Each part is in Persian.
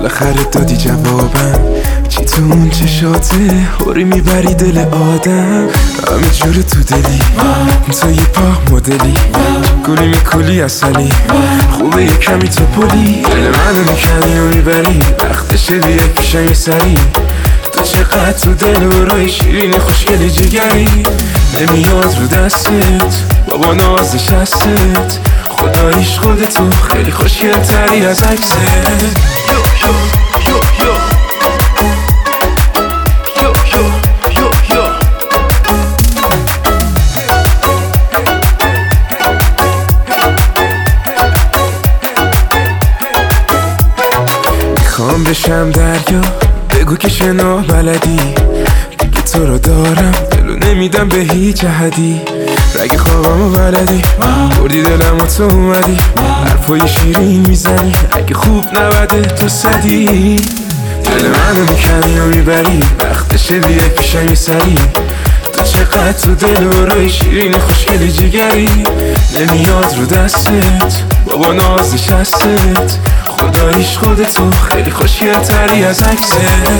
بالاخره دادی جوابم. چی تو اون چشاته هوری میبری دل آدم. همه جور تو دلی تو یه پا مدلی، گلی میکلی اصلی، خوبه یه کمی تو پلی. دل منو میکنی و میبری وقتشه بیای پیشم یه سری. تو چقدر تو دل و روی شیرینی خوشگلی جگری. نمیاد رو دستت بابا ناز نشستت، خداییش خودتو خیلی خوشگل تری از عکست. میخوام بشم دریا بگو که شنا بلدی، دیگه تو رو دارم دلو نمیدم به هیچ احدی. رگ خوابمو بلدی بردی دلم و تو اومدی، حرفای شیرین میزنی اگه خوب نبده تو صدی. دل منو میکنی و میبری وقتشه بیای پیشم یه سری. تو چقدر تو دل و روی شیرین خوشگلی جگری. نمیاد رو دستت بابا ناز نشستت، خداییش خودتو خیلی خوشگل تری از عکست.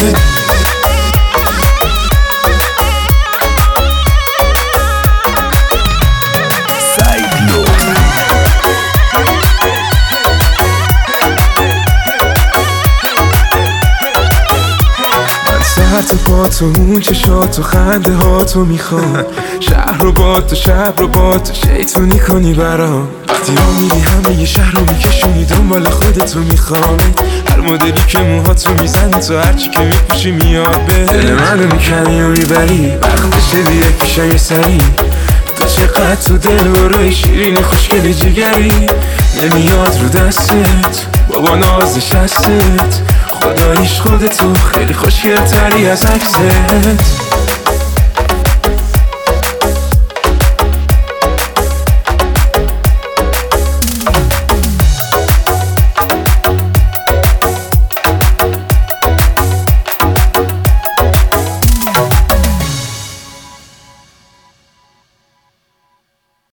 سهر تو پا تو اون چشات و خنده ها تو میخوام. شهر رو با تو شب رو با تو شیطونی کنی برام. وقتی را میری همه یه شهر رو میکشونی دنبال خودتو میخوام. هر مدلی که موهاتو میزنی تو هرچی که میپوشی میاد به دل منو میکنی و میبری وقتشه بیای پیشم یه سری. تو چقدر تو دل و روی شیرین خوشگلی جگری. نمیاد رو دستت بابا ناز نشستت، خداییش خودتو خیلی خوشگل تری از عکست.